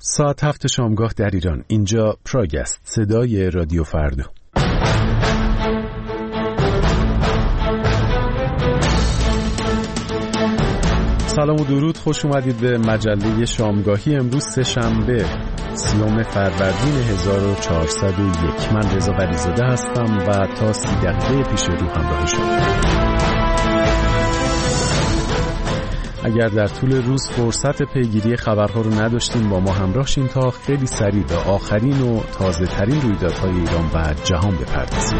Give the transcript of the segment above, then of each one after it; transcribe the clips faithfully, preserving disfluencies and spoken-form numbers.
ساعت هفت شامگاه در ایران. اینجا پراگ است، صدای رادیو فردا. سلام و درود، خوش اومدید به مجله شامگاهی امروز سه‌شنبه سیوم فروردین هزار و چهارصد و یک. من رضا ولیزاده هستم و تا سی دقیقه پیش رو همراه شما. اگر در طول روز فرصت پیگیری خبرها رو نداشتیم با ما همراه شین تا خیلی سریع به آخرین و تازه ترین رویدادهای ایران و جهان بپردازیم.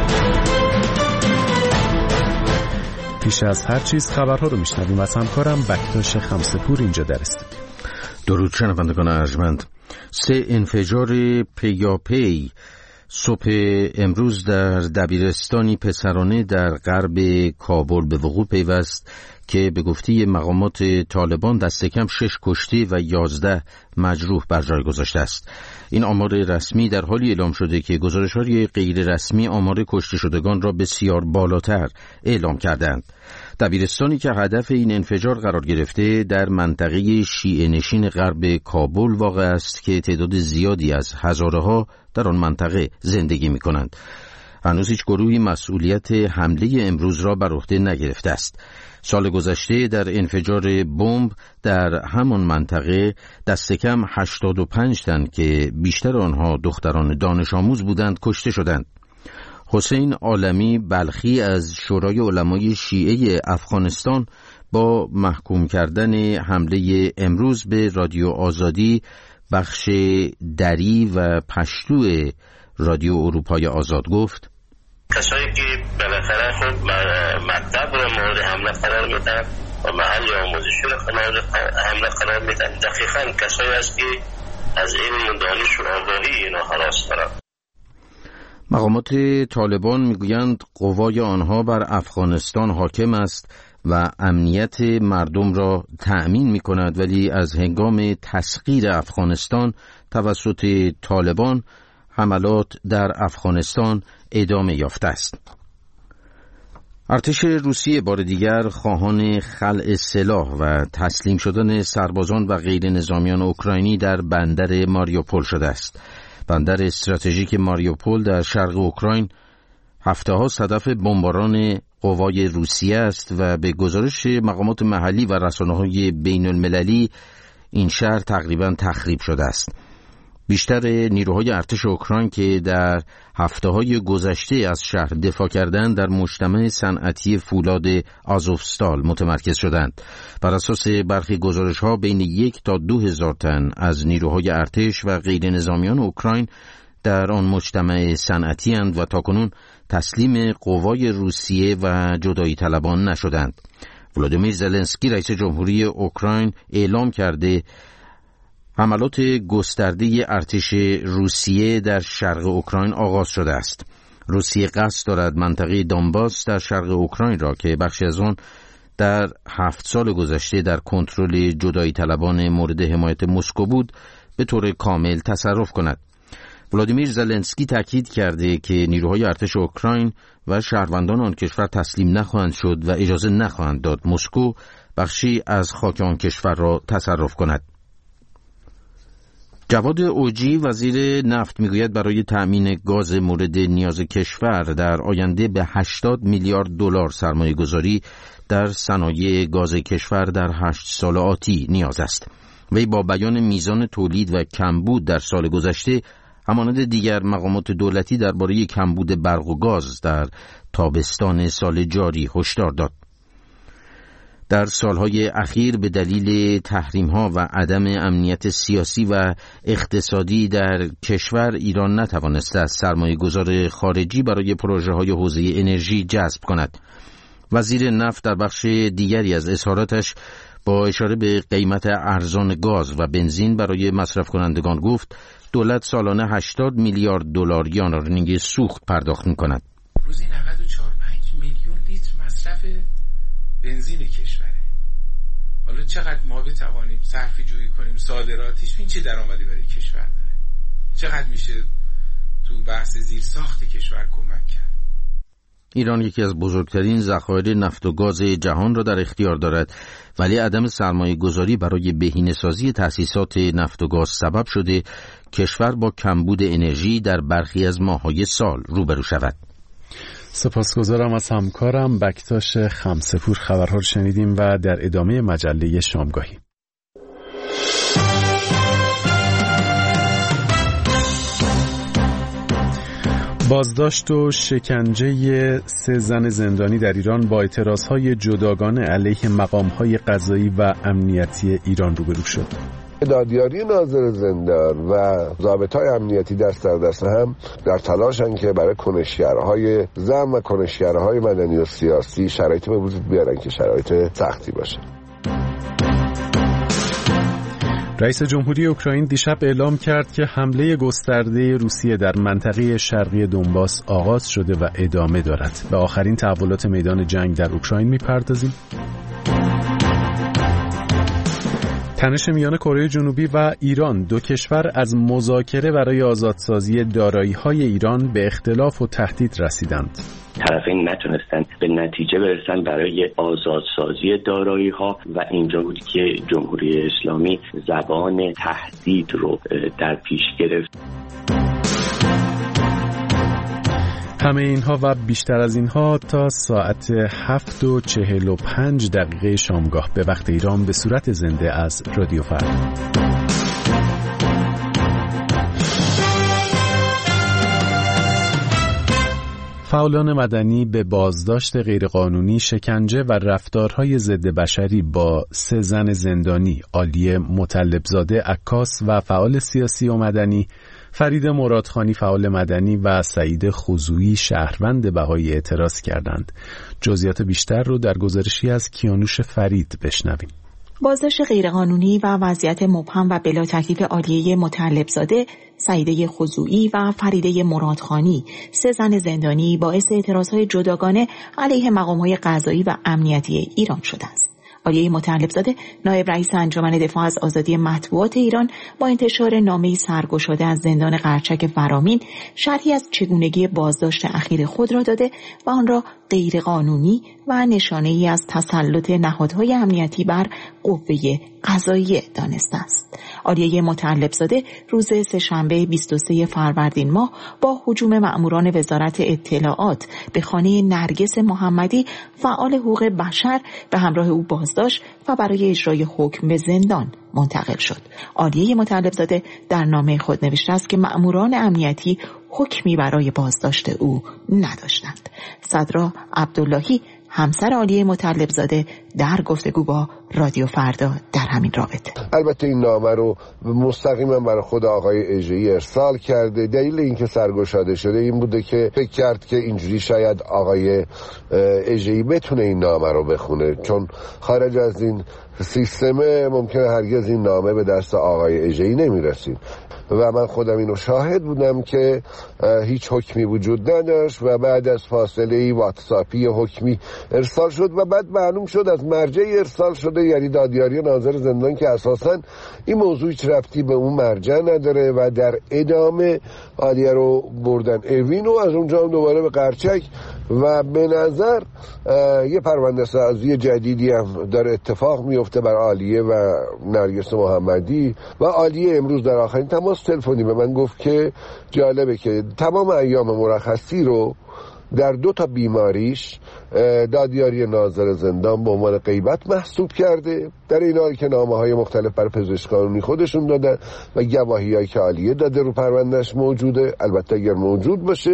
پیش از هر چیز خبرها رو میشنویم از همکارم بکتاش خمسه‌پور اینجا در استودیو. درود شنوندگان ارجمند. سه انفجار پیاپی صبح امروز در دبیرستانی پسرانه در غرب کابل به وقوع پیوست که به گفته مقامات طالبان دست کم شش کشته و یازده مجروح بر جای گذاشته است. این آمار رسمی در حالی اعلام شده که گزارش‌های غیر رسمی آمار کشته شدگان را بسیار بالاتر اعلام کردند. دبیرستانی که هدف این انفجار قرار گرفته در منطقه شیعه نشین غرب کابل واقع است که تعداد زیادی از هزارها در آن منطقه زندگی می‌کنند. هنوز هیچ گروهی مسئولیت حمله امروز را بر عهده نگرفته است. سال گذشته در انفجار بمب در همان منطقه دست کم هشتاد و پنج تن که بیشتر آنها دختران دانش آموز بودند کشته شدند. حسین عالمی بلخی از شورای علمای شیعه افغانستان با محکوم کردن حمله امروز به رادیو آزادی بخش دری و پشتو رادیو اروپای آزاد گفت: کسایی که بالاخره خود مکتب رو مورد حمله قرار میدن و محل آموزشی رو مورد حمله قرار میدن، دقیقاً کسایی است که از علم و دانش و آگاهی اینا هراس دارن. مقامات طالبان میگویند قوای آنها بر افغانستان حاکم است و امنیت مردم را تأمین میکند، ولی از هنگام تسخیر افغانستان توسط طالبان حملات در افغانستان ادامه یافته است. ارتش روسیه بار دیگر خواهان خلع سلاح و تسلیم شدن سربازان و غیر نظامیان اوکراینی در بندر ماریوپول شده است. بندر استراتژیک ماریوپول در شرق اوکراین هفته‌ها صدف بمباران قوای روسیه است و به گزارش مقامات محلی و رسانه‌های بین‌المللی این شهر تقریباً تخریب شده است. بیشتر نیروهای ارتش اوکراین که در هفته‌های گذشته از شهر دفاع کردند در مجتمع صنعتی فولاد آزوفستال متمرکز شدند. بر اساس برخی گزارش‌ها بین یک تا دو هزار تن از نیروهای ارتش و غیر نظامیان اوکراین در آن مجتمع صنعتی اند و تاکنون تسلیم قوای روسیه و جدایی طلبان نشدند. ولادیمیر زلنسکی رئیس جمهوری اوکراین اعلام کرده حملات گسترده ارتش روسیه در شرق اوکراین آغاز شده است. روسیه قصد دارد منطقه دونباس در شرق اوکراین را که بخشی از آن در هفت سال گذشته در کنترل جدایی طلبان مورد حمایت مسکو بود به طور کامل تصرف کند. ولادیمیر زلنسکی تاکید کرده که نیروهای ارتش اوکراین و شهروندان آن کشور تسلیم نخواهند شد و اجازه نخواهند داد مسکو بخشی از خاک آن کشور را تصرف کند. جواد اوجی وزیر نفت میگوید برای تأمین گاز مورد نیاز کشور در آینده به هشتاد میلیارد دلار سرمایه گذاری در صنایع گاز کشور در هشت سال آتی نیاز است. وی با بیان میزان تولید و کمبود در سال گذشته همانند دیگر مقامات دولتی درباره کمبود برق و گاز در تابستان سال جاری هشدار داد. در سالهای اخیر به دلیل تحریم‌ها و عدم امنیت سیاسی و اقتصادی در کشور ایران نتوانسته از سرمایه‌گذار خارجی برای پروژه‌های حوزه انرژی جذب کند. وزیر نفت در بخش دیگری از اظهاراتش با اشاره به قیمت ارزان گاز و بنزین برای مصرف کنندگان گفت دولت سالانه هشتاد میلیارد دلار یانارنینگ سوخت پرداخت می‌کند. روزی نود و چهار پنج میلیون لیتر مصرف بنزین کشوره. حالا چقدر ما بتوانیم صرفه جویی کنیم صادراتش، این چه درآمدی برای کشور داره، چقدر میشه تو بحث زیر ساخت کشور کمک کرد. ایران یکی از بزرگترین ذخایر نفت و گاز جهان را در اختیار دارد، ولی عدم سرمایه گذاری برای بهینه‌سازی تأسیسات نفت و گاز سبب شده کشور با کمبود انرژی در برخی از ماه‌های سال روبرو شود. سپاسگزارم از همکارم بکتاش خمسه‌پور. خبرها رو شنیدیم و در ادامه مجله شامگاهی. بازداشت و شکنجه سه زن زندانی در ایران با اعتراضهای جداگانه علیه مقام‌های قضایی و امنیتی ایران روبرو شد. دادیاری ناظر زندان و ضابطهای امنیتی دست در دست هم در تلاشن که برای کنشگرهای زن و کنشگرهای مدنی و سیاسی شرایطی به وجود بیارن که شرایط سختی باشه. رئیس جمهوری اوکراین دیشب اعلام کرد که حمله گسترده روسیه در منطقه شرقی دونباس آغاز شده و ادامه دارد. به آخرین تحولات میدان جنگ در اوکراین می‌پردازیم. تنش میان کره جنوبی و ایران، دو کشور از مذاکره برای آزادسازی دارایی‌های ایران به اختلاف و تهدید رسیدند. طرفین نتونستن به نتیجه برسن برای آزادسازی دارایی‌ها و اینجا بود که جمهوری اسلامی زبان تهدید رو در پیش گرفت. همه اینها و بیشتر از اینها تا ساعت هفت و چهل و پنج دقیقه شامگاه به وقت ایران به صورت زنده از رادیو فردا. فعالان مدنی به بازداشت غیرقانونی، شکنجه و رفتارهای ضد بشری با سه زن زندانی، عالیه مطلبزاده عکاس و فعال سیاسی و مدنی، فرید مرادخانی فعال مدنی و سعید خضویی شهروند بهایی اعتراض کردند. جزئیات بیشتر رو در گزارشی از کیانوش فرید بشنویم. بازداشت غیرقانونی و وضعیت مبهم و بلا تکلیف عالیه مطلبزاده، سعیده خضویی و فریده مرادخانی، سه زن زندانی، باعث اعتراضهای جداگانه علیه مقام‌های قضایی و امنیتی ایران شده است. عالیه مطلبزاده، نایب رئیس انجمن دفاع از آزادی مطبوعات ایران، با انتشار نامه‌ای سرگشاده از زندان قرچک ورامین شرحی از چگونگی بازداشت اخیر خود را داده و آن را غیرقانونی و نشانه‌ای از تسلط نهادهای امنیتی بر قوه قضاییه دانسته است. عالیه مطلبزاده روز سه‌شنبه بیست و سوم فروردین ماه با هجوم مأموران وزارت اطلاعات به خانه نرگس محمدی، فعال حقوق بشر، به همراه او بازداشت و برای اجرای حکم به زندان منتقل شد. عالیه مطلبزاده در نامه خود نوشته است که مأموران امنیتی حکمی برای بازداشت او نداشتند. صدرا عبداللهی، همسر عالیه مطلبزاده، در گفتگو با رادیو فردا در همین رابطه البته این نامه رو مستقیما برای خود آقای اژه‌ای ارسال کرده. دلیل اینکه سرگشاده شده این بوده که فکر کرد که اینجوری شاید آقای اژه‌ای بتونه این نامه رو بخونه، چون خارج از این سیستم ممکنه هرگز این نامه به دست آقای اژه‌ای نمیرسید. و من خودم اینو شاهد بودم که هیچ حکمی وجود نداشت و بعد از فاصله واتساپی حکمی ارسال شد و بعد معلوم شد از مرجعی ارسال شده، یعنی دادیاری ناظر زندان، که اساساً این موضوع هیچ ربطی به اون مرجع نداره و در ادامه عالیه رو بردن اوین و از اونجا هم دوباره به قرچک و به نظر یه پرونده سازی جدیدی هم داره اتفاق میفته بر عالیه و نرگس محمدی. و عالیه امروز در آخرین تماس تلفنی به من گفت که جالبه که تمام ایام مرخصی رو در دو تا بیماریش دادیاری ناظر زندان به عنوان غیبت محسوب کرده، در این حال که نامه‌های مختلف بر پزشک قانونی خودشون دادن و گواهی‌هایی که عالیه داده رو پروندهش موجوده، البته اگر موجود باشه.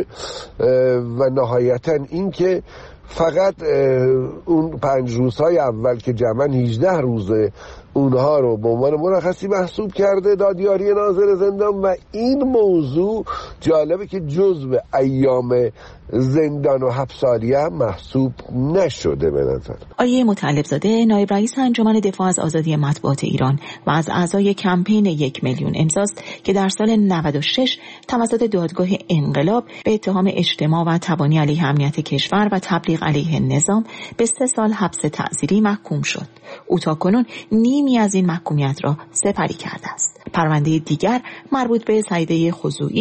و نهایتاً این که فقط اون پنج روزهای اول که جمعاً هجده روزه اونها رو به عنوان مرخصی محسوب کرده دادیاری ناظر زندان و این موضوع جالبه که جزو ایام زندان و حبساریه هم محسوب نشده. به نظر عالیه مطلبزاده، نایب رئیس انجمن دفاع از آزادی مطبوعات ایران و از اعضای کمپین یک میلیون امضاست که در سال نود و شش توسط دادگاه انقلاب به اتهام اجتماع و تبانی علیه امنیت کشور و تبلیغ علیه نظام به سه سال حبس تعزیری محکوم شد. او تاکنون نیمی از این محکومیت را سپری کرده است. پرونده دیگر مربوط به سعیده خضویی،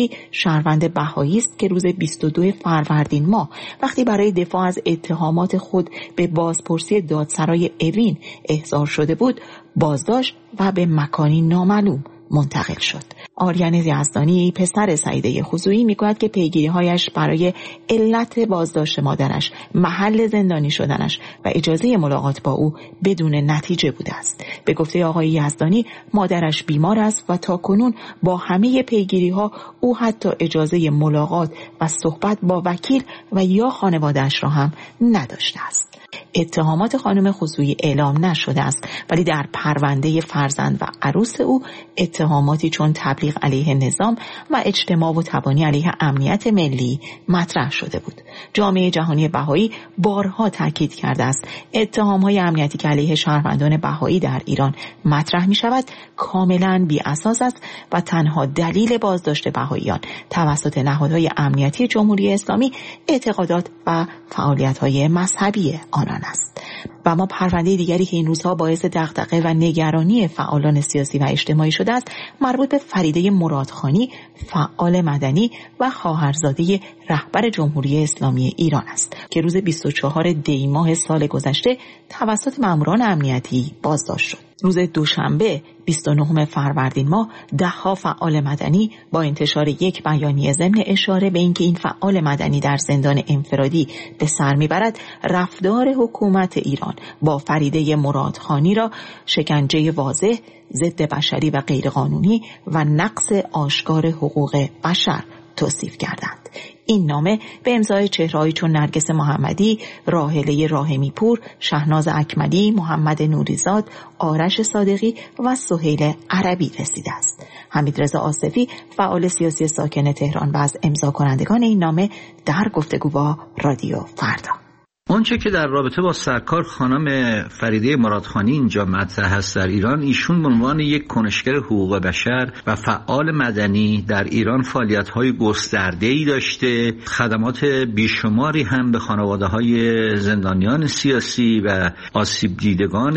شهروند بهایی است که روز بیست و دو فروردین ماه وقتی برای دفاع از اتهامات خود به بازپرسی دادسرای اوین احضار شده بود، بازداشت و به مکانی نامعلوم منتقل شد. آریان یزدانی پسر سعیده خضویی میگوید که پیگیری‌هایش برای علت بازداشت مادرش، محل زندانی شدنش و اجازه ملاقات با او بدون نتیجه بوده است. به گفته آقای یزدانی مادرش بیمار است و تاکنون با همه پیگیری‌ها او حتی اجازه ملاقات و صحبت با وکیل و یا خانواده‌اش را هم نداشته است. اتهامات خانم خضویی اعلام نشده است، ولی در پرونده فرزند و عروس او اتهاماتی چون تبلیغ علیه نظام و اجتماع و تبانی علیه امنیت ملی مطرح شده بود. جامعه جهانی بهایی بارها تاکید کرده است اتهام‌های امنیتی که علیه شهروندان بهایی در ایران مطرح می‌شود کاملاً بی اساس است و تنها دلیل بازداشت بهاییان توسط نهادهای امنیتی جمهوری اسلامی اعتقادات و فعالیت‌های مذهبی آنان است. و اما پرونده دیگری که این روزها باعث دغدغه و نگرانی فعالان سیاسی و اجتماعی شده است مربوط به فریده مرادخانی، فعال مدنی و خواهرزاده رهبر جمهوری اسلامی ایران است که روز بیست و چهارم دی ماه سال گذشته توسط ماموران امنیتی بازداشت شد. روز دوشنبه بیست و نهم فروردین ماه ده‌ها فعال مدنی با انتشار یک بیانیه ضمن اشاره به اینکه این فعال مدنی در زندان انفرادی به سر میبرد رفتار حکومت ایران با فریده مرادخانی را شکنجه واضح، ضد بشری و غیرقانونی و نقض آشکار حقوق بشر توصیف کردند. این نامه به امضای چهره‌هایی چون نرگس محمدی، راحله راحمی پور، شهناز اکملی، محمد نوریزاد، آرش صادقی و سهیل عربی رسیده است. حمیدرضا آصفی فعال سیاسی ساکن تهران و از امضا کنندگان این نامه در گفتگو با رادیو فردا. آنچه که در رابطه با سرکار خانم فریده مرادخانی اینجا مطرح است در ایران، ایشون به عنوان یک کنشگر حقوق بشر و فعال مدنی در ایران فعالیت‌های گسترده‌ای داشته، خدمات بیشماری هم به خانواده‌های زندانیان سیاسی و آسیب دیدگان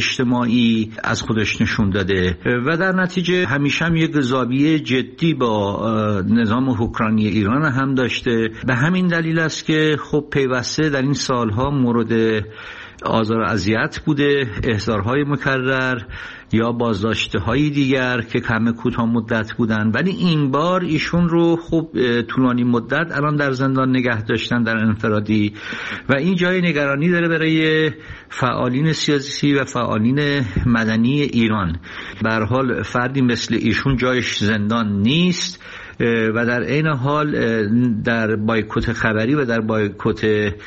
اجتماعی از خودش نشون داده و در نتیجه همیشه هم یک زاویه جدی با نظام حکمرانی ایران هم داشته. به همین دلیل است که خب پیوسته در این سال ها مورد آزار و اذیت بوده، احضارهای مکرر یا بازداشت‌های دیگر که کم کوتاه مدت بودن، ولی این بار ایشون رو خب طولانی مدت الان در زندان نگه داشتن در انفرادی و این جای نگرانی داره برای فعالین سیاسی و فعالین مدنی ایران. به هر حال فردی مثل ایشون جایش زندان نیست و در عین حال در بایکوت خبری و در بایکوت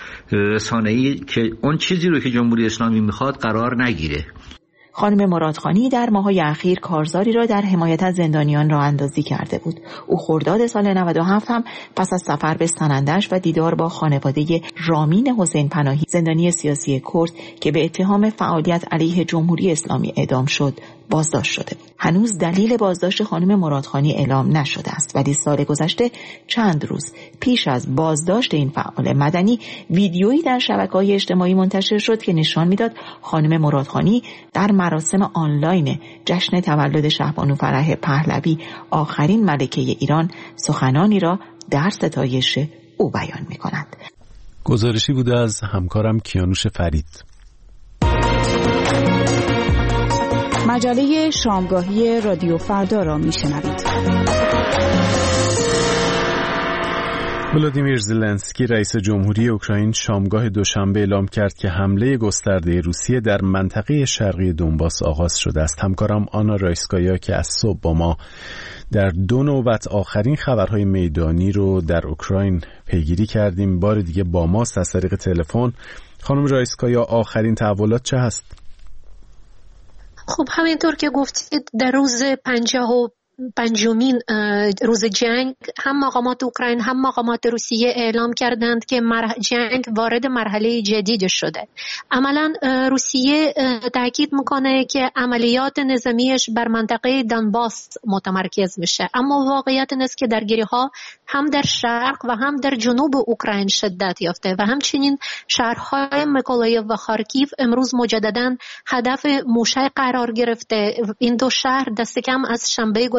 رسانه‌ای که اون چیزی رو که جمهوری اسلامی میخواد قرار نگیره. خانم مرادخانی در ماه‌های اخیر کارزاری را در حمایت از زندانیان راه اندازی کرده بود. او خرداد سال نود و هفت هم پس از سفر به سنندج و دیدار با خانواده رامین حسین پناهی، زندانی سیاسی کرد که به اتهام فعالیت علیه جمهوری اسلامی اعدام شد، بازداشت شده بود. هنوز دلیل بازداشت خانم مرادخانی اعلام نشده است، ولی سال گذشته چند روز پیش از بازداشت این فعال مدنی ویدیویی در شبکه‌های اجتماعی منتشر شد که نشان میداد خانم مرادخانی در مراسم آنلاین جشن تولد شهبانو فرح پهلوی، آخرین ملکه ایران، سخنانی را در ستایش او بیان می‌کند. گزارشی بوده از همکارم کیانوش فرید. مجله شامگاهی رادیو فردا را میشنوید. ولادیمیر زلنسکی رئیس جمهوری اوکراین شامگاه دوشنبه اعلام کرد که حمله گسترده روسیه در منطقه شرقی دونباس آغاز شده است. همکارم آنا رایسکایا که از صبح با ما در دو نوبت آخرین خبرهای میدانی رو در اوکراین پیگیری کردیم، بار دیگه با ماست از طریق تلفن. خانم رایسکایا، آخرین تحولات چه هست؟ خب همینطور که گفتید در روز پنجاه و پنجمین روز جنگ هم مقامات اوکراین هم مقامات روسیه اعلام کردند که جنگ وارد مرحله جدید شده. عملا روسیه تاکید میکنه که عملیات نظامیش بر منطقه دونباس متمرکز میشه، اما واقعیت این است که درگیری‌ها هم در شرق و هم در جنوب اوکراین شدت یافته و همچنین شهرهای میکولایف و خارکیف امروز مجددا هدف موشک قرار گرفته. این دو شهر دست کم از شنبه گذشته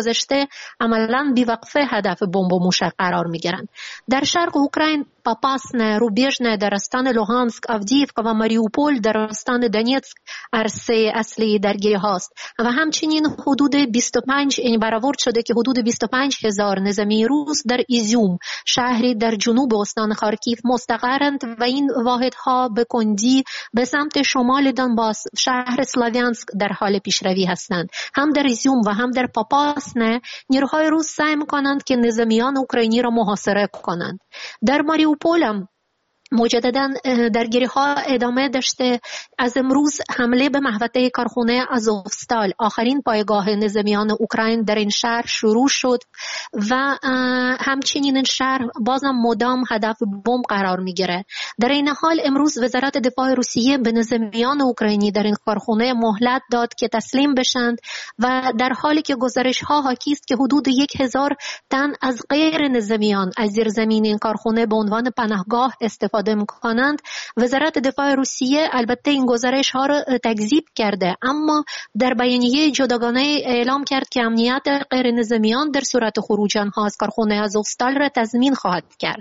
گذشته عملاً بی‌وقفه هدف بمب و موشک قرار می‌گیرند. در شرق اوکراین پاپاسنه، روبیژنه در استان لوهانسک، آودیوکا و ماریوپول در استان دونیتسک عرصه اصلی درگیری هاست و همچنین حدود بیست و پنج این برآورد شده که حدود بیست و پنج هزار نظامی روس در ایزیوم شهری در جنوب استان خارکیف مستقرند و این واحدها به کندی به سمت شمال دونباس شهر سلاویانسک در حال پیشروی هستند. هم در ایزیوم و هم در پاپاسنه نیروهای روس سعی می‌کنند که نظامیان اوکراینی را محاصره کنند. در ماریوپول هم مجددا درگیری ها ادامه داشته. از امروز حمله به محوطه کارخانه آزوفستال آخرین پایگاه نظامیان اوکراین در این شهر شروع شد و همچنین این شهر بازم مدام هدف بمب قرار میگیره. در این حال امروز وزارت دفاع روسیه به نظامیان اوکراینی در این کارخانه مهلت داد که تسلیم بشند و در حالی که گزارش ها حاکی است که حدود یک هزار تن از غیر نظامیان از زیرزمین این کارخانه به عنوان پناهگاه استفاده میکنند، وزارت دفاع روسیه البته این گزارش ها را تکذیب کرده، اما در بیانیه جداگانه اعلام کرد که امنیت غیر نظامیان در صورت خروج آنها از کارخانه آزوفستال را تضمین خواهد کرد.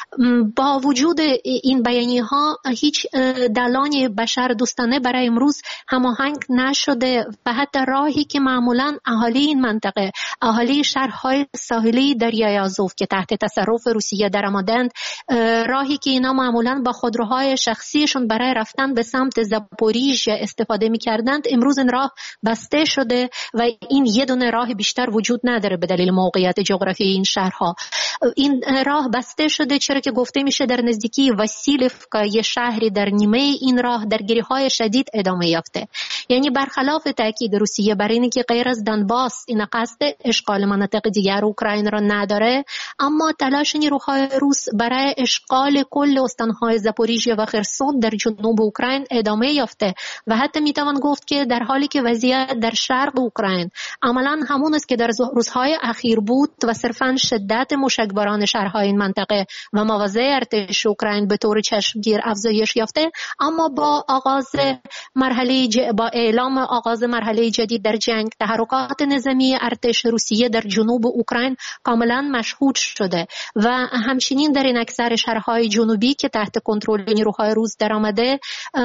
با وجود این بیانیه ها هیچ دلانی بشر دوستانه برای امروز هماهنگ نشده و حتی راهی که معمولا اهالی این منطقه، اهالی شهرهای ساحلی دریای آزوف که تحت تصرف روسیه درآمدند، راهی که اینا معمولا با خودروهای شخصیشون برای رفتن به سمت زاپوریژیا استفاده می‌کردند، امروز این راه بسته شده و این یه دونه راه بیشتر وجود نداره به دلیل موقعیت جغرافیایی این شهرها. این راه بسته شده چرا که گفته میشه در نزدیکی واسیلیفکا، یه شهری در نیمه این راه درگیری‌های شدید ادامه یافته. یعنی برخلاف تاکید روسیه بر اینکه که غیر از دونباس این قصد اشغال مناطق دیگر اوکراین را نداره، اما تلاش نیروهای روس برای اشغال کل استانهای زاپوریژیا و خرسون در جنوب اوکراین ادامه یافته و حتی میتوان گفت که در حالی که وضعیت در شرق اوکراین عملاً همون است که در روزهای اخیر بود و صرفاً شدت موشکباران شهرهای این منطقه و مواضع ارتش اوکراین به طور چشمگیر افزایش یافته، اما با آغاز مرحله ج... با اعلام آغاز مرحله جدید در جنگ، تحرکات نظامی ارتش روسیه در جنوب اوکراین کاملاً مشهود شده و همچنین در این اکثر شهرهای جنوبی که تحت کنترل نیروهای روس درآمده،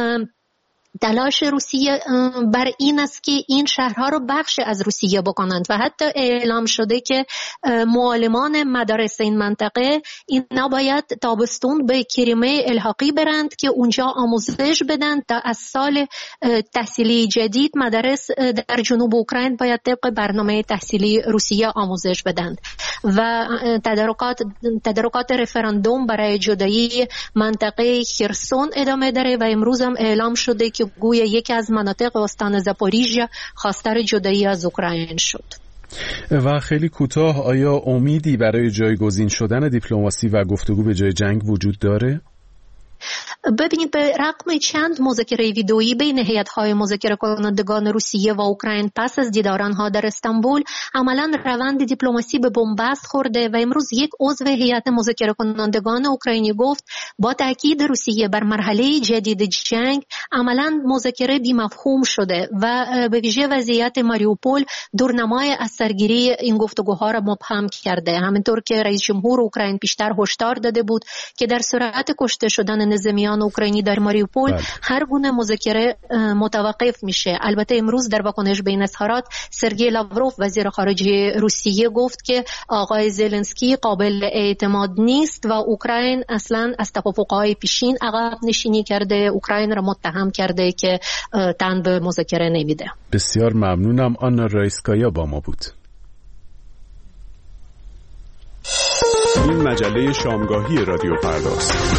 تلاش روسیه بر این است که این شهرها رو بخش از روسیه بکنند و حتی اعلام شده که معلمان مدارس این منطقه اینا باید تابستون به کریمه الحاقی برند که اونجا آموزش بدن تا از سال تحصیلی جدید مدارس در جنوب اوکراین باید طبق برنامه تحصیلی روسیه آموزش بدند و تدارکات تدارکات رفراندوم برای جدایی منطقه خرسون ادامه داره و امروز هم اعلام شده که گویا یکی از مناطق استان زاپوریژیا خواستار جدایی از اوکراین شد. و خیلی کوتاه، آیا امیدی برای جایگزین شدن دیپلماسی و گفتگو به جای جنگ وجود داره؟ ببینید، به رغم چند مذاکره ویدئویی بین هیئت‌های مذاکره کنندگان روسیه و اوکراین پس از دیدار آنها در استانبول، عملاً روند دیپلماسی به بنبست خورده و امروز یک عضو هیئت مذاکره کنندگان اوکراینی گفت با تاکید روسیه بر مرحله جدید جنگ عملاً مذاکره بی‌مفهوم شده و به ویژه وضعیت ماریوپول دورنمای از سرگیری این گفتگوها را مبهم کرده. همینطور که رئیس جمهور اوکراین پیشتر هشدار داده بود که در صورت کشته شدن نظامیان اوکراینی در ماریوپول بله. هر گونه مذاکره متوقف میشه. البته امروز در واکنش به این اظهارات سرگئی لاوروف وزیر خارجه روسیه گفت که آقای زلنسکی قابل اعتماد نیست و اوکراین اصلا از توافق‌های پیشین عقب نشینی کرده، اوکراین را متهم کرده که تن به مذاکره نمیده. بسیار ممنونم. آنا رایسکایا با ما بود. این مجله شامگاهی رادیو فرداست.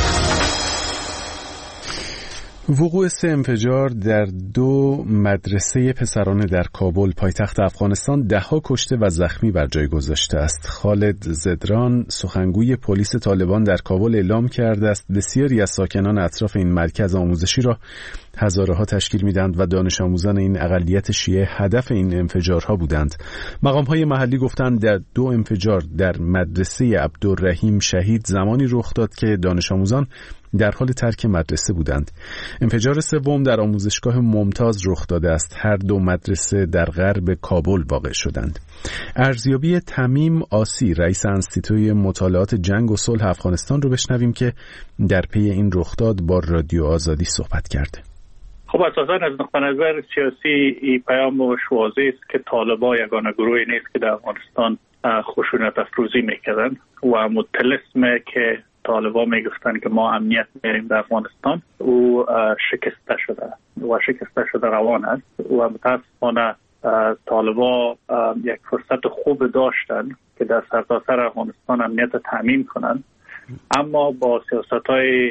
وقوع سه انفجار در دو مدرسه پسرانه در کابل پایتخت افغانستان ده‌ها کشته و زخمی بر جای گذاشته است. خالد زدران سخنگوی پلیس طالبان در کابل اعلام کرده است بسیاری از ساکنان اطراف این مرکز آموزشی را هزاره ها تشکیل میدند و دانش آموزان این اقلیت شیعه هدف این انفجارها بودند. مقام های محلی گفتند در دو انفجار در مدرسه عبدالرحیم شهید زمانی رخ داد که دانش آموزان در حال ترک مدرسه بودند. انفجار سوم در آموزشگاه ممتاز رخ داده است. هر دو مدرسه در غرب کابل واقع شدند. ارزیابی تمیم آسی، رئیس انستیتوی مطالعات جنگ و صلح افغانستان رو بشنویم که در پی این رخداد با رادیو آزادی صحبت کرده. خب اساساً از نقطه نظر سیاسی این پیام واضح است که طالبان یگانه گروهی نیست که در افغانستان خشونت افروزی میکردن و متلسمه که طالبان میگفتن که ما امنیت میاریم در افغانستان او شکسته شده و شکسته شده روان است و متاسفانه طالبان یک فرصت خوب داشتن که در سرتاسر افغانستان امنیت تامین کنند، اما با سیاست‌های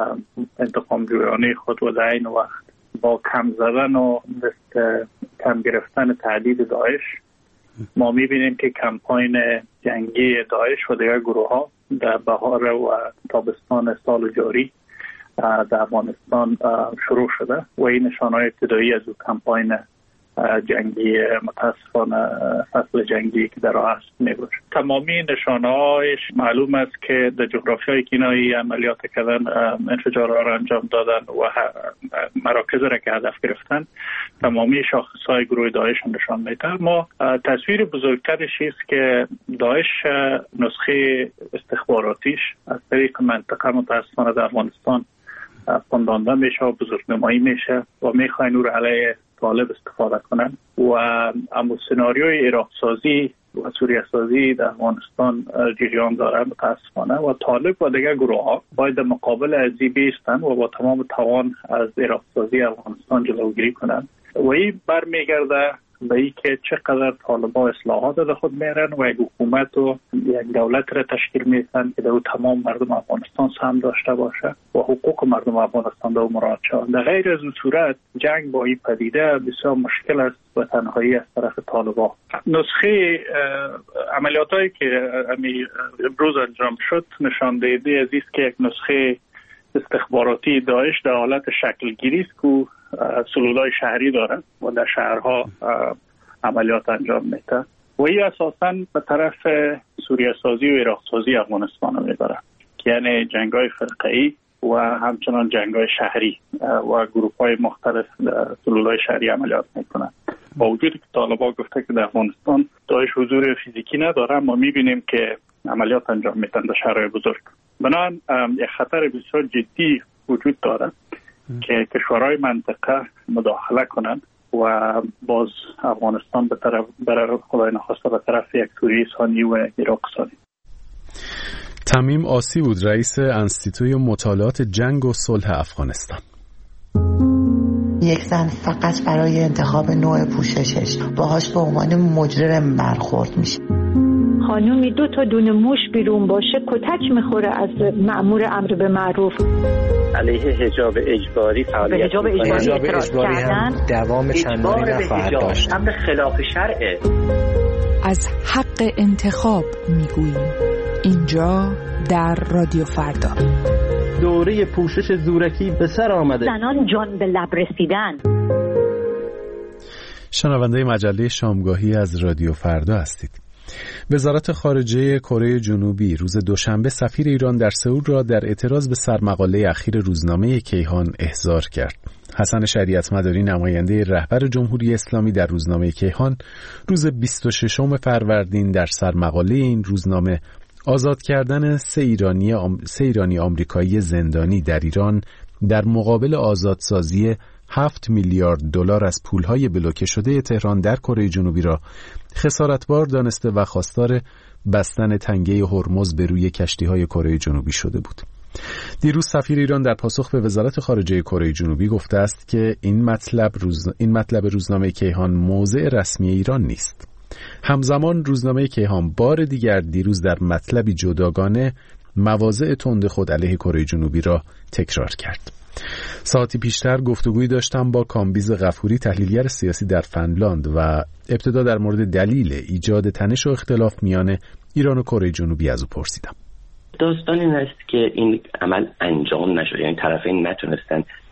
انتقام جویانه خود و در این وقت با کم زدن و کم گرفتن تهدید داعش ما میبینیم که کمپاین جنگی داعش و دیگر گروه ها در بهار و تابستان سال جاری در افغانستان شروع شده و این نشانه‌های ابتدایی از اون کمپاین جنگی متاسفانه فصل جنگی که در راه است میباشه. تمامی نشانه‌هایش معلوم است که در جغرافیای کینایی عملیات کردن، انفجارها را انجام دادن و مراکز را که هدف گرفتن، تمامی شاخص‌های گروه داعش نشان میده. ما تصویر بزرگترش است که داعش نسخه استخباراتیش از طریق منطقه متاسفانه در افغانستان پندانده میشه و بزرگنمایی میشه و میخواین او را علیه طالب استفاده کنن و اما سناریوی عراق سازی و سوریه سازی در افغانستان جریان داره متاسفانه و طالب و دیگر گروه ها باید مقابل ازی بیستن و با تمام توان از عراق سازی افغانستان جلوگیری کنن و این برمیگرده به این که چقدر طالبان اصلاحات در خود میرن و یک حکومت و یک دولت را تشکیل میدن که در تمام مردم افغانستان سهم داشته باشه و حقوق مردم افغانستان در مراعات شود. در غیر از این صورت جنگ با این پدیده بسیار مشکل است و تنهایی از طرف طالبان. نسخه عملیاتایی که امروز انجام شد نشان دهنده از است که یک نسخه استخباراتی داعش در حالت شکلگیری است که سلولای شهری دارن و در شهرها عملیات انجام میده و این اساساً به طرف سوریه سازی و عراق سازی افغانستان میبره، یعنی جنگ‌های فرقه‌ای و همچنان جنگ‌های شهری و گروه‌های مختلف سلولای شهری عملیات میکنن. با وجودی که طالبان گفته که در افغانستان داعش حضور فیزیکی نداره، ما میبینیم که عملیات انجام میدن در شهرهای بزرگ. بنابراین یک خطر بسیار جدی وجود داره که کشورهای منطقه مداخله کنند و باز افغانستان به طرف برای خدای نخواسته به طرف یک سوریه ثانی و عراق ثانی. تمیم آسی بود، رئیس انستیتوی مطالعات جنگ و صلح افغانستان. یک زن فقط برای انتخاب نوع پوششش باهاش به عنوان مجرم برخورد میشه. خانومی دو تا دونه موش بیرون باشه کتک میخوره از مأمور امر به معروف. علیه حجاب اجباری فعالیت حجاب اجباری اعتراض کردن، دوام چندانی نفر داشت. امر خلاف شرعه. از حق انتخاب میگوییم اینجا در رادیو فردا. دوره پوشش زورکی به سر آمده. زنان جان به لب رسیدن. شنونده مجله شامگاهی از رادیو فردا هستید. وزارت خارجه کره جنوبی روز دوشنبه سفیر ایران در سئول را در اعتراض به سرمقاله اخیر روزنامه کیهان احضار کرد. حسن شریعت مداری نماینده رهبر جمهوری اسلامی در روزنامه کیهان روز بیست و ششم فروردین در سرمقاله این روزنامه آزاد کردن سه ایرانی آم... سه ایرانی آمریکایی زندانی در ایران در مقابل آزادسازی هفت میلیارد دلار از پولهای بلوکه شده تهران در کره جنوبی را خسارتبار دانسته و خواستار بستن تنگه هرمز به روی کشتی‌های کره جنوبی شده بود. دیروز سفیر ایران در پاسخ به وزارت خارجه کره جنوبی گفته است که این مطلب روز... این مطلب روزنامه کیهان موضع رسمی ایران نیست. همزمان روزنامه کیهان بار دیگر دیروز در مطلبی جداگانه مواضع تند خود علیه کره جنوبی را تکرار کرد. ساعتی پیشتر گفتگویی داشتم با کامبیز غفوری، تحلیلگر سیاسی در فنلاند، و ابتدا در مورد دلیل ایجاد تنش و اختلاف میان ایران و کره جنوبی از او پرسیدم. داستان این است که این عمل انجام نشد، یعنی طرفین نتونستن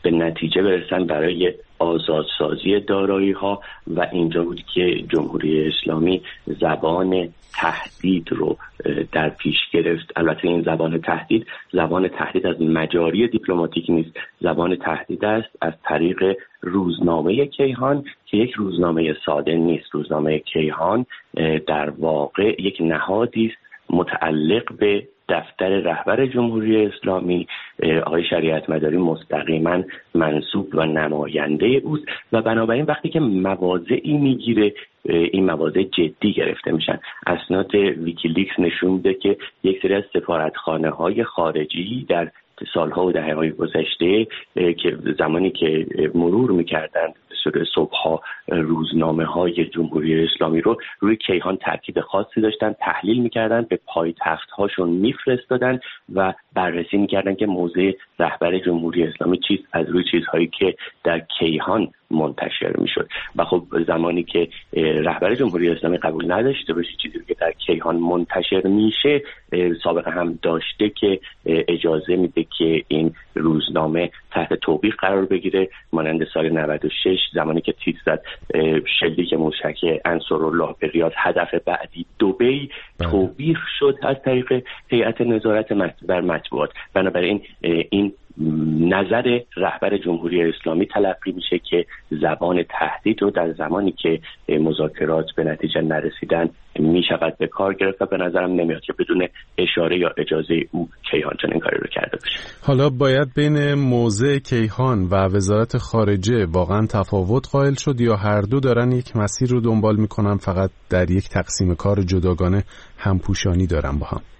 به نتیجه برسن برای آزادسازی دارایی ها و اینجا بود که جمهوری اسلامی زبان تهدید رو در پیش گرفت. البته این زبان تهدید زبان تهدید از مجاری دیپلماتیک نیست، زبان تهدید است از طریق روزنامه کیهان که یک روزنامه ساده نیست. روزنامه کیهان در واقع یک نهادی است متعلق به دفتر رهبر جمهوری اسلامی. آقای شریعت مداری مستقیما منصوب و نماینده اوست و بنابراین وقتی که مواضعی میگیره این مواضع جدی گرفته میشن. اسناد ویکیلیکس نشون میده که یک سری از سفارتخانه‌های خارجی در سالها و دهه‌های گذشته که زمانی که مرور میکردند صبحها روزنامه های جمهوری اسلامی رو روی کیهان تاکید خاصی داشتن، تحلیل میکردن، به پایتخت هاشون میفرستادن و بررسی میکردن که موضع رهبر جمهوری اسلامی چیست از روی چیزهایی که در کیهان منتشر میشد. و خب زمانی که رهبر جمهوری اسلامی قبول نداشته باشه چیزی که در کیهان منتشر میشه، سابقه هم داشته که اجازه میده که این روزنامه تحت توبیخ قرار بگیره، مانند سال نود و شش زمانی که تیتر زد شلیک موشک انصارالله به ریاض هدف بعدی دبی، توبیخ شد از طریق هیئت نظارت بر مطبوعات. بنابراین این نظر رهبر جمهوری اسلامی تلقی میشه که زبان تهدید رو در زمانی که مذاکرات به نتیجه نرسیدن میشود به کار گرفت و به نظرم نمیاد که بدون اشاره یا اجازه او کیهان چنین کاری رو کرده باشه. حالا باید بین موضع کیهان و وزارت خارجه واقعا تفاوت قائل شد یا هر دو دارن یک مسیر رو دنبال میکنن، فقط در یک تقسیم کار جداگانه همپوشانی دارن با هم؟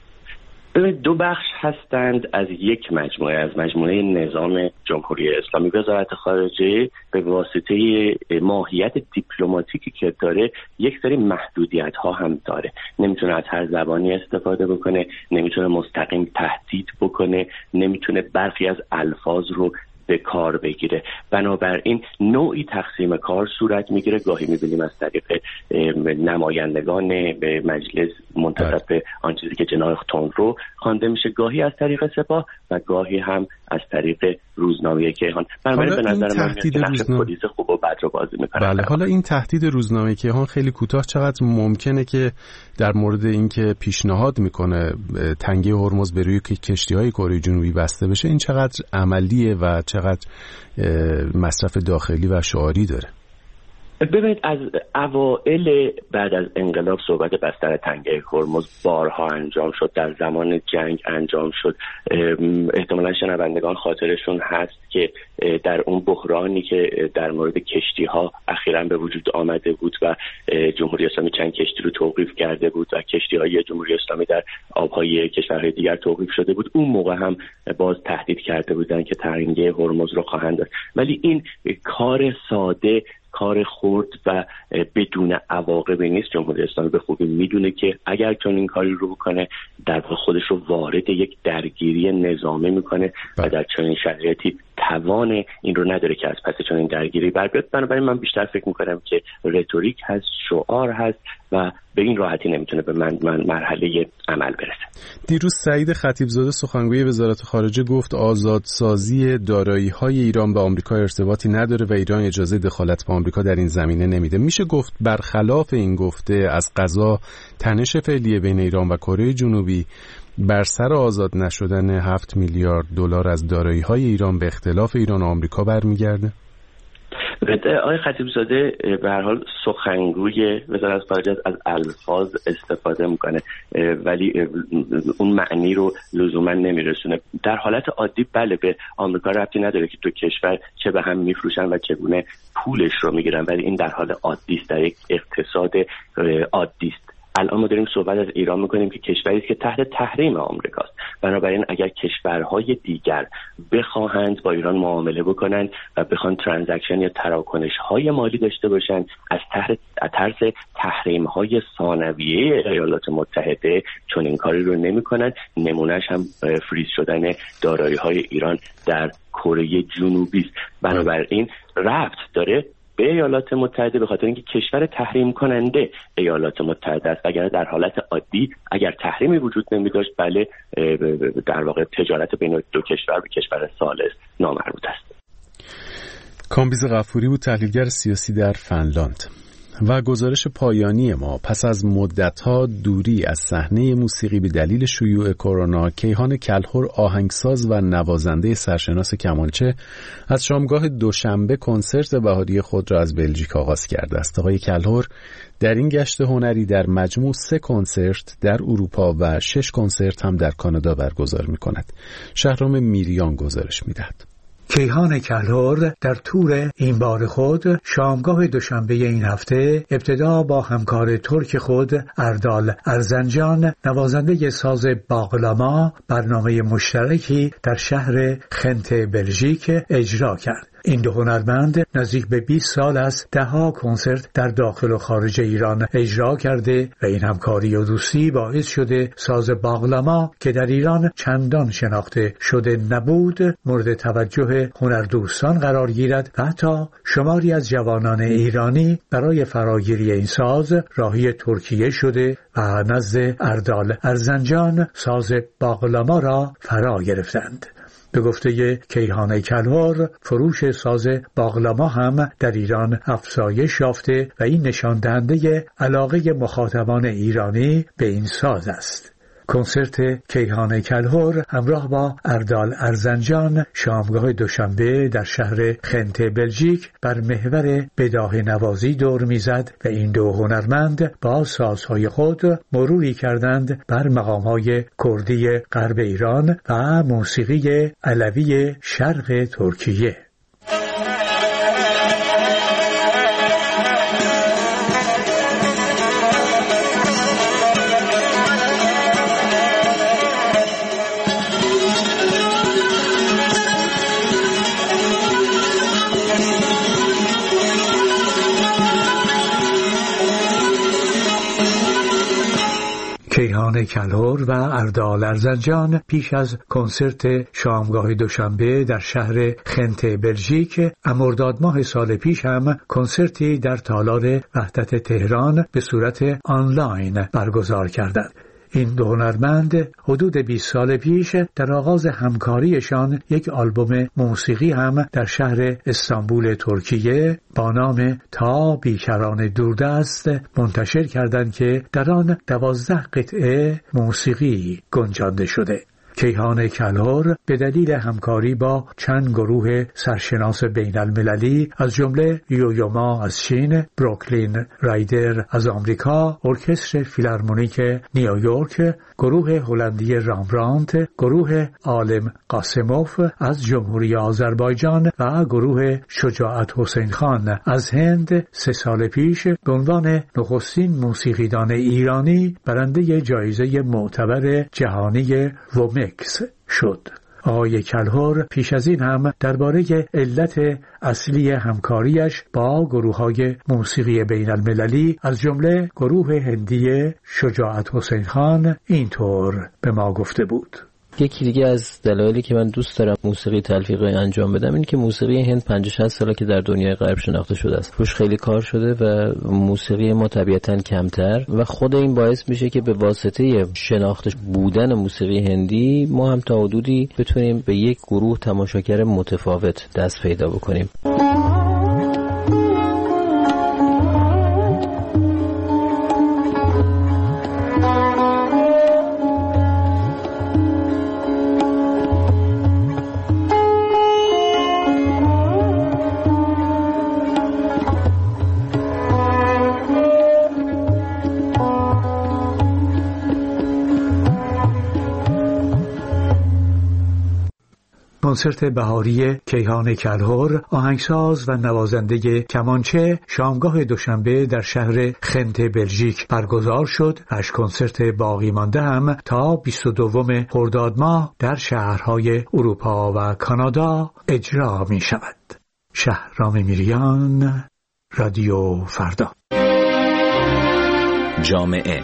دو بخش هستند از یک مجموعه، از مجموعه نظام جمهوری اسلامی. وزارت خارجه به واسطه ماهیت دیپلماتیکی که داره یک سری محدودیت ها هم داره، نمیتونه از هر زبانی استفاده بکنه، نمیتونه مستقیم تهدید بکنه، نمیتونه برخی از الفاظ رو به کار بگیره. بنابراین نوعی تقسیم کار صورت میگیره. گاهی میبینیم از طریق نمایندگان به مجلس منتصب به آن چیزی که جناح تندرو خوانده میشه، گاهی از طریق سپاه و گاهی هم از طریق روزنامه کیهان. بنابراین به نظر من که نقش پلیس خوب و بد رو بازی میکنه. بله، حالا این تهدید روزنامه کیهان خیلی کوتاه، چقدر ممکنه که در مورد اینکه پیشنهاد میکنه تنگه هرمز به روی کشتی‌های کره جنوبی بسته بشه، این چقدر عملیه و چقدر مصرف داخلی و شعاری داره؟ ببینید از اوائل بعد از انقلاب صحبت بستن تنگه هرمز بارها انجام شد، در زمان جنگ انجام شد. احتمالا شنوندگان خاطرشون هست که در اون بحرانی که در مورد کشتی ها اخیراً به وجود آمده بود و جمهوری اسلامی چند کشتی رو توقیف کرده بود و کشتی های جمهوری اسلامی در آبهای کشورهای دیگر توقیف شده بود، اون موقع هم باز تهدید کرده بودن که تنگه هرمز رو خواهند داشت. ولی این کار ساده، کار خرد و بدون عواقبی نیست. جمهوری اسلامی به خوبی میدونه که اگر چون این کاری رو بکنه در واقع خودش رو وارد یک درگیری نظامی میکنه و در چنین شرایطی توان این رو نداره که از پس چنین درگیری بر بیاد. بنابراین من بیشتر فکر میکنم که رتوریک هست، شعار هست و به این راحتی نمیتونه به من, من مرحله عمل برسه. دیروز سعید خطیبزاده سخنگوی وزارت خارجه گفت آزادسازی دارایی‌های ایران به آمریکا ارتباطی نداره و ایران اجازه دخالت به آمریکا در این زمینه نمیده. میشه گفت برخلاف این گفته از قضا تنش فعلی بین ایران و کره جنوبی بر سر آزاد نشدن هفت میلیارد دلار از دارایی‌های ایران به اختلاف ایران و آمریکا برمیگرده؟ آقای خطیبزاده به هر حال سخنگوی وزارت خارجه از الفاظ استفاده میکنه ولی اون معنی رو لزوما نمیرسونه. در حالت عادی بله به آمریکا ربطی نداره که دو کشور چه به هم میفروشن و چگونه پولش رو میگیرن، ولی این در حال عادی است، در یک اقتصاد عادی است. الان ما داریم صحبت از ایران میکنیم که کشوری است که تحت تحریم آمریکاست. بنابراین اگر کشورهای دیگر بخواهند با ایران معامله بکنند و بخوان ترانزکشن یا تراکنش‌های مالی داشته باشند از ترس تحریم‌های ثانویه ایالات متحده چون این کاری رو نمی‌کنند. نمونهش هم فریز شدن دارایی‌های ایران در کره جنوبی است. بنابراین ربط داره به ایالات متحده به خاطر اینکه کشور تحریم کننده ایالات متحده است. اگر در حالت عادی اگر تحریمی وجود نمی داشت بله در واقع تجارت بین دو کشور به کشور ثالث نامربوط است. کامبیز غفوری بود، تحلیلگر سیاسی در فنلاند. و گزارش پایانی ما: پس از مدت‌ها دوری از صحنه موسیقی به دلیل شیوع کرونا، کیهان کلهر آهنگساز و نوازنده سرشناس کمانچه از شامگاه دوشنبه کنسرت بهاری خود را از بلژیک آغاز کرده است. آقای کلهر در این گشت هنری در مجموع سه کنسرت در اروپا و شش کنسرت هم در کانادا برگزار می‌کند. شهرام میریان گزارش می‌دهد. کیهان کلهر در تور این بار خود شامگاه دوشنبه این هفته ابتدا با همکار ترک خود اردال ارزنجان نوازنده ساز باقلاما برنامه مشترکی در شهر خنت بلژیک اجرا کرد. این دو هنرمند نزدیک به بیست سال است دهها کنسرت در داخل و خارج ایران اجرا کرده و این همکاری و دوستی باعث شده ساز باقلاما که در ایران چندان شناخته شده نبود مورد توجه هنردوستان قرار گیرد و حتی شماری از جوانان ایرانی برای فراگیری این ساز راهی ترکیه شده و نزد اردال ارزنجان ساز باقلاما را فرا گرفتند. به گفته کیهان کلهر، فروش ساز باقلاما هم در ایران افزایش یافته و این نشان دهنده علاقه مخاطبان ایرانی به این ساز است. کنسرت کیهان کلهر همراه با اردال ارزنجان شامگاه دوشنبه در شهر خنت بلژیک بر محور بداهه نوازی دور میزد و این دو هنرمند با سازهای خود مروری کردند بر مقامهای کردی غرب ایران و موسیقی علوی شرق ترکیه. کیهان کلهر و اردال ارزنجان پیش از کنسرت شامگاه دوشنبه در شهر خنت بلژیک مرداد ماه سال پیش هم کنسرتی در تالار وحدت تهران به صورت آنلاین برگزار کردند. این دو هنرمند حدود بیست سال پیش در آغاز همکاریشان یک آلبوم موسیقی هم در شهر استانبول ترکیه با نام تا بیکران دوردست منتشر کردند که در آن دوازده قطعه موسیقی گنجانده شده. کیهان کلهر به دلیل همکاری با چند گروه سرشناس بین المللی از جمله یویوما از چین، بروکلین رایدر از آمریکا، ارکستر فیلارمونیک نیویورک، گروه هلندی رامبرانت، گروه عالم قاسموف از جمهوری آذربایجان و گروه شجاعت حسین خان از هند سه سال پیش به عنوان نخستین موسیقیدان ایرانی برنده جایزه معتبر جهانی وومکس شد. آقای کلهر پیش از این هم درباره علت اصلی همکاریش با گروه‌های موسیقی بین المللی از جمله گروه هندی شجاعت حسین خان اینطور به ما گفته بود. یکی دیگه از دلایلی که من دوست دارم موسیقی تلفیقی انجام بدم این که موسیقی هند پنجاه شصت ساله که در دنیای غرب شناخته شده است. روش خیلی کار شده و موسیقی ما طبیعتاً کمتر و خود این باعث میشه که به واسطه شناخته بودن موسیقی هندی ما هم تا حدودی بتونیم به یک گروه تماشاگر متفاوت دست پیدا بکنیم. کنسرت بهاری کیهان کلهر آهنگساز و نوازنده کمانچه شامگاه دوشنبه در شهر خنت بلژیک برگزار شد. اش کنسرت باقی مانده هم تا بیست و دوم خرداد ماه در شهرهای اروپا و کانادا اجرا می شود. شهرام میریان، رادیو فردا. جامعه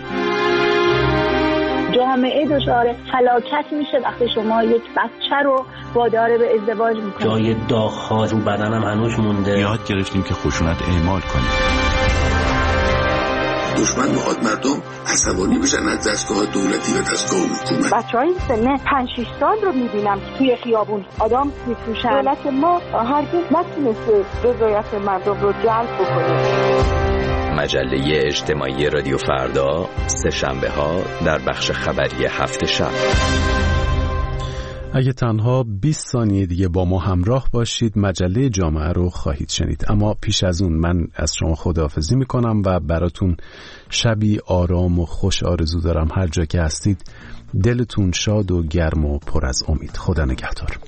جامعه دچار فلاکت میشه وقتی شما یک بچه رو وادار به ازدواج میکنید. جای داغ‌ها رو بدنم هنوز مونده. یاد گرفتیم که خشونت اعمال کنیم. دشمن میخواد مردم عصبانی بشن از دستگاه دولتی و دستگاه حکومت. بچهای سن پنج شش سال رو میبینم توی خیابون آدم میفروشن. دولت ما هرگز نتونسته رضایت مردم رو جلب بکنه. مجله اجتماعی رادیو فردا، سه شنبه ها در بخش خبری هفت شب. اگه تنها بیست ثانیه دیگه با ما همراه باشید مجله جامعه رو خواهید شنید، اما پیش از اون من از شما خداحافظی میکنم و براتون شبی آرام و خوش آرزو دارم. هر جا که هستید دلتون شاد و گرم و پر از امید. خدا نگهدار.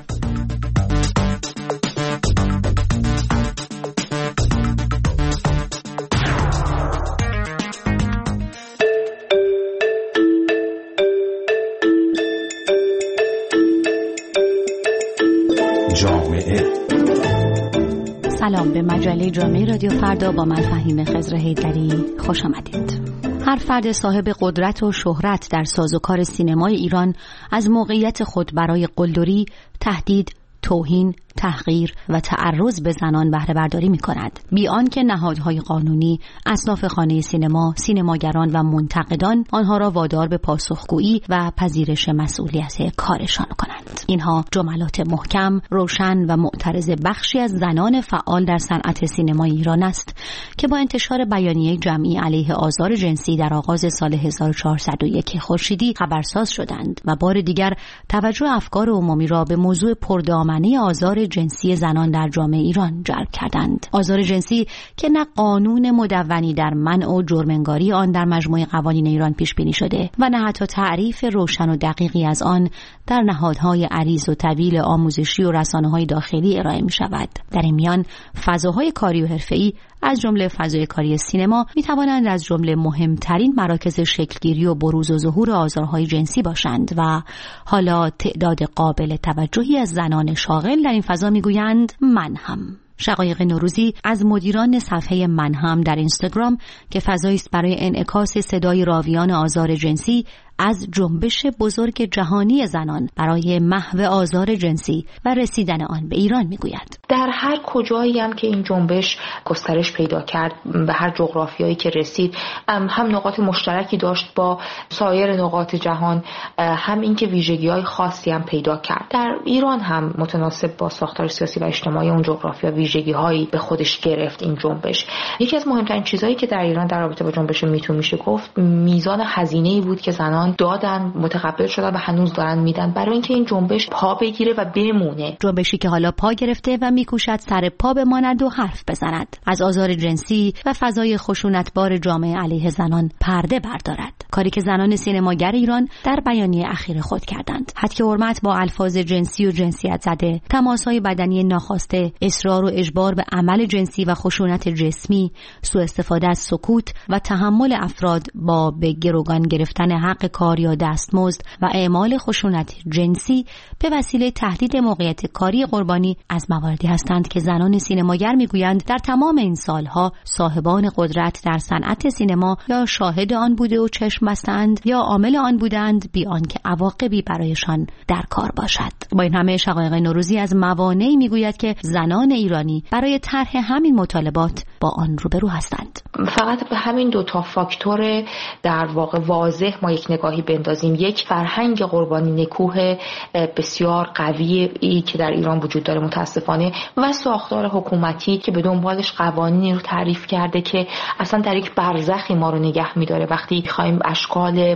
سلام، به مجله جامعه رادیو فردا با من فهیم خضر حیدری خوش آمدید. هر فرد صاحب قدرت و شهرت در سازوکار سینمای ایران از موقعیت خود برای قلدری، تهدید، توهین، تحقیر و تعرض به زنان بهره برداری می کند، بی آنکه نهادهای قانونی، اصناف خانه سینما، سینماگران و منتقدان آنها را وادار به پاسخگویی و پذیرش مسئولیت کارشان کنند. اینها جملات محکم، روشن و معترض بخشی از زنان فعال در صنعت سینمای ایران است که با انتشار بیانیه جمعی علیه آزار جنسی در آغاز سال هزار و چهارصد و یک خورشیدی خبرساز شدند و بار دیگر توجه افکار عمومی را به موضوع پردامنه آزار جنسی زنان در جامعه ایران جلب کردند. آزار جنسی که نه قانون مدونی در منع و جرم‌انگاری آن در مجموعه قوانین ایران پیش بینی شده و نه حتی تعریف روشن و دقیقی از آن در نهادهای عریض و طویل آموزشی و رسانه‌های داخلی ارائه می شود. در این میان فضاهای کاری و حرفه‌ای از جمله فضای کاری سینما می توانند از جمله مهمترین مراکز شکلگیری و بروز و ظهور آزارهای جنسی باشند و حالا تعداد قابل توجهی از زنان شاغل در این فضا می گویند من هم. شقایق نوروزی از مدیران صفحه من هم در اینستاگرام که فضایی است برای انعکاس صدای راویان آزار جنسی از جنبش بزرگ جهانی زنان برای محو آزار جنسی و رسیدن آن به ایران میگوید. در هر کجایی هم که این جنبش گسترش پیدا کرد، به هر جغرافیایی که رسید، هم نقاط مشترکی داشت با سایر نقاط جهان، هم این که ویژگی‌های خاصی هم پیدا کرد. در ایران هم متناسب با ساختار سیاسی و اجتماعی اون جغرافیا ویژگی‌هایی به خودش گرفت این جنبش. یکی از مهمترین چیزهایی که در ایران در رابطه با جنبش میتو میشه گفت میزان هزینه‌ای بود که زنان دادن، متقبل شدن و هنوز دارن میدن برای اینکه این جنبش پا بگیره و بمونه. جنبشی که حالا پا گرفته و میکوشد سر پا بماند و حرف بزند، از آزار جنسی و فضای خشونتبار جامعه علیه زنان پرده بردارد. کاری که زنان سینماگر ایران در بیانیه اخیر خود کردند. حد حرمت با الفاظ جنسی و جنسیت زده، تماس‌های بدنی ناخواسته، اصرار و اجبار به عمل جنسی و خشونت جسمی، سوء استفاده از سکوت و تحمل افراد با به گروگان گرفتن حق کار یا دستمزد و اعمال خشونت جنسی به وسیله تهدید موقعیت کاری قربانی از مواردی هستند که زنان سینماگر میگویند در تمام این سالها صاحبان قدرت در صنعت سینما یا شاهد آن بوده و چشم بستند یا عامل آن بودند بی آنکه عواقبی برایشان در کار باشد. با این همه شقایق نوروزی از موانعی میگوید که زنان ایرانی برای طرح همین مطالبات با آن روبرو هستند. فقط به همین دو تا فاکتور در واقع واضح ما یک نگاهی بندازیم. یک، فرهنگ قربانی نکوه بسیار قوی که در ایران وجود داره متاسفانه و ساختار حکومتی که به دنبالش قوانینی رو تعریف کرده که اصلا در یک برزخی ما رو نگه می‌داره وقتی می‌خوایم اشکال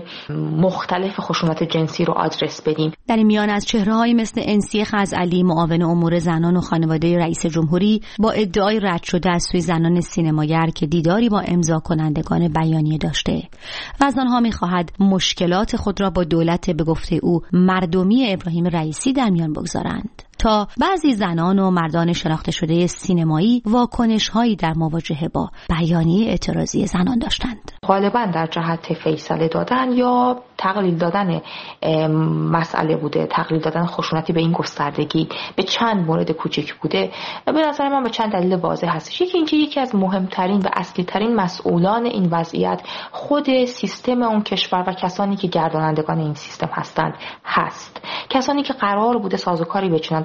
مختلف خشونت جنسی رو آدرس بدیم. در این میان از چهره‌هایی مثل انسی خزعلی، معاون امور زنان و خانواده رئیس جمهوری با ادعای رد شده از سوی زنان سینماگر که دیداری با امضا کنندگان بیانیه داشته و از آنها می‌خواهد مشکلات خود را با دولت به گفته او مردمی ابراهیم رئیسی در میان بگذارند، تا بعضی زنان و مردان شناخته شده سینمایی واکنش‌هایی در مواجهه با بیانیه اعتراضی زنان داشتند. غالباً در جهت فیصله دادن یا تقلیل دادن مسئله بوده، تقلیل دادن خشونتی به این گستردگی به چند مورد کوچک بوده. به نظر من به چند دلیل واضح هستش. یکی اینکه یکی از مهمترین و اصلی ترین مسئولان این وضعیت خود سیستم اون کشور و کسانی که گردانندگان این سیستم هستند هست. کسانی که قرار بوده سازوکاری بچینند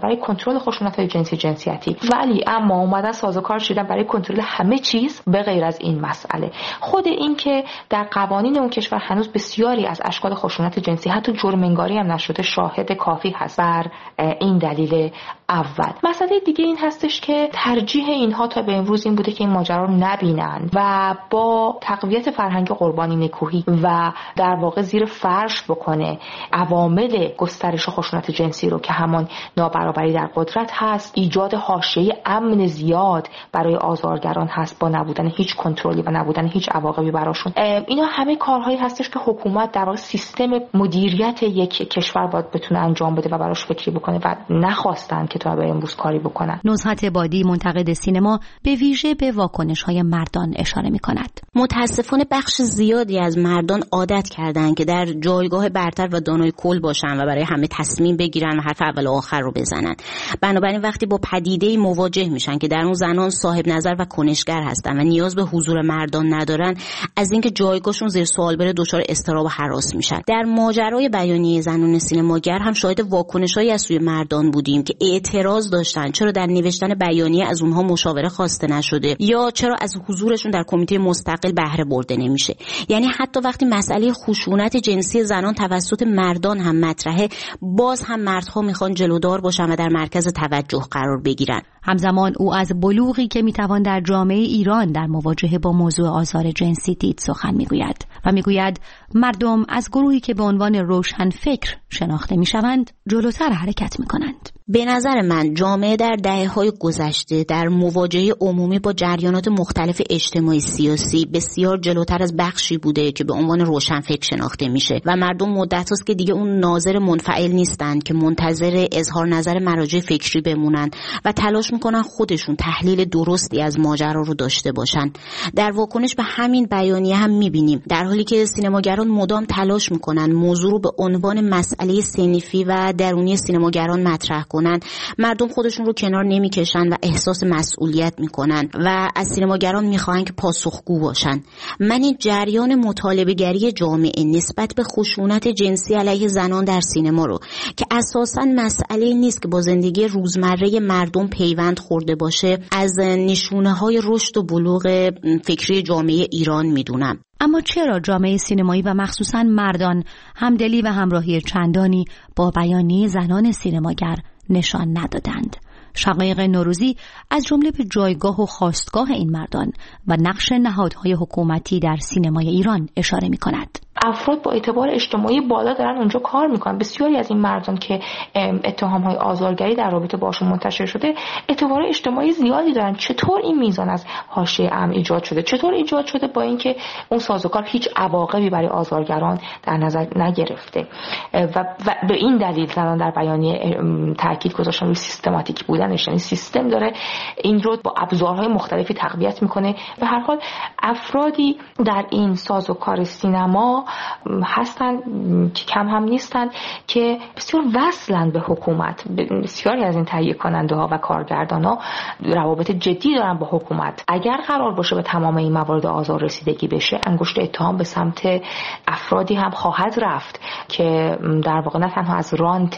برای کنترل خشونت‌های جنسی جنسیتی، ولی اما اومدن سازوکار شدن برای کنترل همه چیز به غیر از این مسئله. خود این که در قوانین اون کشور هنوز بسیاری از اشکال خشونت جنسی حتی جرم انگاری هم نشده شاهد کافی هست بر این دلیل اول. مسئله دیگه این هستش که ترجیح اینها تا به امروز این بوده که این ماجرا رو نبینن و با تقویت فرهنگ قربانی نکوهی و در واقع زیر فرش بکنه عوامل گسترش خشونت جنسی رو که همان نابرابری در قدرت هست، ایجاد حاشیه امن زیاد برای آزارگران هست با نبودن هیچ کنترلی و نبودن هیچ عواقبی براشون. اینا همه کارهایی هستش که حکومت در واقع سیستم مدیریت یک کشور باید بتونه انجام بده و براش فکری بکنه و نخواستن که تا به امروز کاری بکنن. نزهت بادی منتقد سینما به ویژه به واکنش‌های مردان اشاره می‌کند. متاسفانه بخش زیادی از مردان عادت کردن که در جایگاه برتر و دانای کل باشن و برای همه تصمیم بگیرن و حرف اول و آخر رو بزنن. بنابراین وقتی با پدیده‌ای مواجه میشن که در اون زنان صاحب نظر و کنشگر هستن و نیاز به حضور مردان ندارن، از اینکه جایگاهشون زیر سوال بره دچار اضطراب و هراس میشن. در ماجرای بیانیه زنان سینماگر هم شاهد واکنش‌هایی از سوی مردان بودیم که اعتراض داشتن چرا در نوشتن بیانیه از اونها مشاوره خواسته نشده یا چرا از حضورشون در کمیته مستقل بهره برده نمیشه. یعنی حتی وقتی مسئله خشونت جنسی زنان توسط مردان هم مطرحه، باز هم مردها میخوان جلودار باشن و در مرکز توجه قرار بگیرن. همزمان او از بلوغی که میتوان در جامعه ایران در مواجهه با موضوع آزار جنسی دید سخن میگوید و میگوید مردم از گروهی که به عنوان روشن فکر شناخته میشوند جلوتر حرکت میکنند. به نظر من جامعه در دهه‌های گذشته در مواجهه عمومی با جریانات مختلف اجتماعی سیاسی بسیار جلوتر از بخشی بوده که به عنوان روشنفکر شناخته میشه و مردم مدت است که دیگه اون ناظر منفعل نیستن که منتظر اظهار نظر مراجع فکری بمونن و تلاش میکنن خودشون تحلیل درستی از ماجرا رو داشته باشن. در واکنش به همین بیانیه هم میبینیم در حالی که سینماگران مدام تلاش میکنن موضوع رو به عنوان مسئله صنفی و درونی سینماگران مطرح کنن، مردم خودشون رو کنار نمیکشن و احساس مسئولیت میکنن و از سینماگران میخواهن که پاسخگو باشن. من این جریان مطالبه گری جامعه نسبت به خشونت جنسی علیه زنان در سینما رو که اساساً مسئله نیست که با زندگی روزمره مردم پیوند خورده باشه، از نشونه‌های رشد و بلوغ فکری جامعه ایران میدونم. اما چرا جامعه سینمایی و مخصوصاً مردان همدلی و همراهی چندانی با بیانیه زنان سینماگر نشان ندادند؟ شقایق نوروزی از جمله به جایگاه و خواستگاه این مردان و نقش نهادهای حکومتی در سینمای ایران اشاره می‌کند. افراد با اعتبار اجتماعی بالا دارن اونجا کار میکنن. بسیاری از این مردان که اتهام‌های آزارگری در رابطه باشون منتشر شده اعتبار اجتماعی زیادی دارن. چطور این میزان از حاشیه امن ایجاد شده؟ چطور ایجاد شده با اینکه اون سازوکار هیچ عواقبی برای آزارگران در نظر نگرفته و, و به این دلیل زنان در بیانیه تاکید گذاشتن روی سیستماتیک بودنش، یعنی سیستم داره این رو با ابزارهای مختلفی تقویت میکنه. به هر حال افرادی در این سازوکار سینما هستن که کم هم نیستن که بسیار وصلن به حکومت. بسیاری از این تهیه کننده ها و کارگردان ها روابط جدی دارن با حکومت. اگر قرار باشه به تمام این موارد آزار رسیدگی بشه، انگشت اتهام به سمت افرادی هم خواهد رفت که در واقع نه تنها از رانت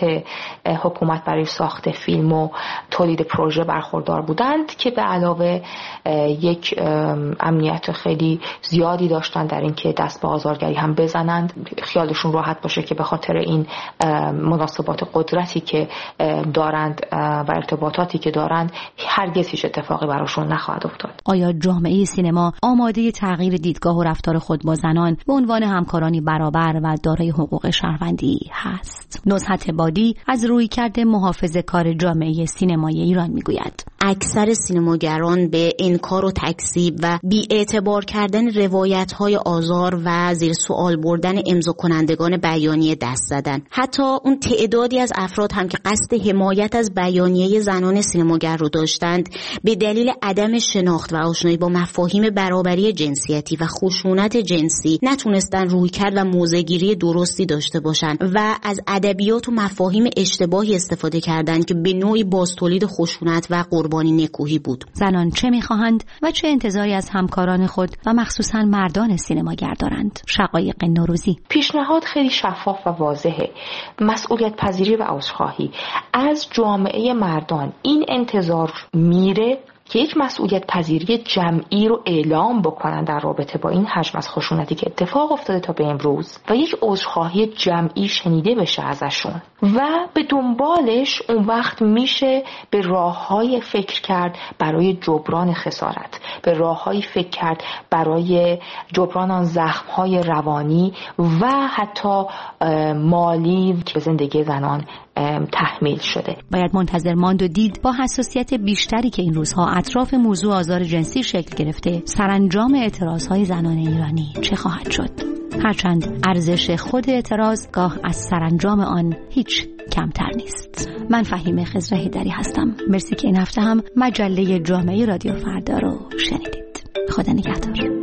حکومت برای ساخت فیلم و تولید پروژه برخوردار بودند که به علاوه یک امنیت خیلی زیادی داشتن در این که دست به آزارگری هم بزنند، خیالشون راحت باشه که به خاطر این مناسبات قدرتی که دارند و ارتباطاتی که دارند هرگز هیچ اتفاقی براشون نخواهد افتاد. آیا جامعه سینما آماده تغییر دیدگاه و رفتار خود با زنان به عنوان همکارانی برابر و دارای حقوق شهروندی هست؟ نزهت بادی از رویکرد محافظه‌کار جامعه سینمایی ایران میگوید اکثر سینماگران به انکار و تکذیب و بی‌اعتبار کردن روایت‌های آزار و زیر سوال بردن امضا کنندگان بیانیه دست زدن. حتی اون تعدادی از افراد هم که قصد حمایت از بیانیه زنان سینماگر رو داشتند به دلیل عدم شناخت و آشنایی با مفاهیم برابری جنسیتی و خشونت جنسی نتونستن رویکرد و موضع‌گیری درستی داشته باشن و از ادبیات و مفاهیم اشتباهی استفاده کردن که به نوعی بازتولید تولید خشونت و قربانی نکوهی بود. زنان چه می‌خواهند و چه انتظاری از همکاران خود و مخصوصاً مردان سینماگر دارند؟ شقایق نوروزی. پیشنهاد خیلی شفاف و واضحه. مسئولیت پذیری و عذرخواهی از جامعه مردان. این انتظار میره که یک مسئولیت پذیری جمعی رو اعلام بکنن در رابطه با این حجم از خشونتی که اتفاق افتاده تا به امروز و یک عذرخواهی جمعی شنیده بشه ازشون و به دنبالش اون وقت میشه به راههای فکر کرد برای جبران خسارت، به راههای فکر کرد برای جبران آن زخمهای روانی و حتی مالی که به زندگی زنان تحمیل شده. باید منتظر ماند و دید با حساسیت بیشتری که این روزها اطراف موضوع آزار جنسی شکل گرفته سرانجام اعتراضهای زنان ایرانی چه خواهد شد. هرچند ارزش خود اعتراض گاه از سرانجام آن هیچ کمتر نیست. من فهیمه خضر هیدری هستم. مرسی که این هفته هم مجله جامعه رادیو فردا رو شنیدید. خدا نگهدار.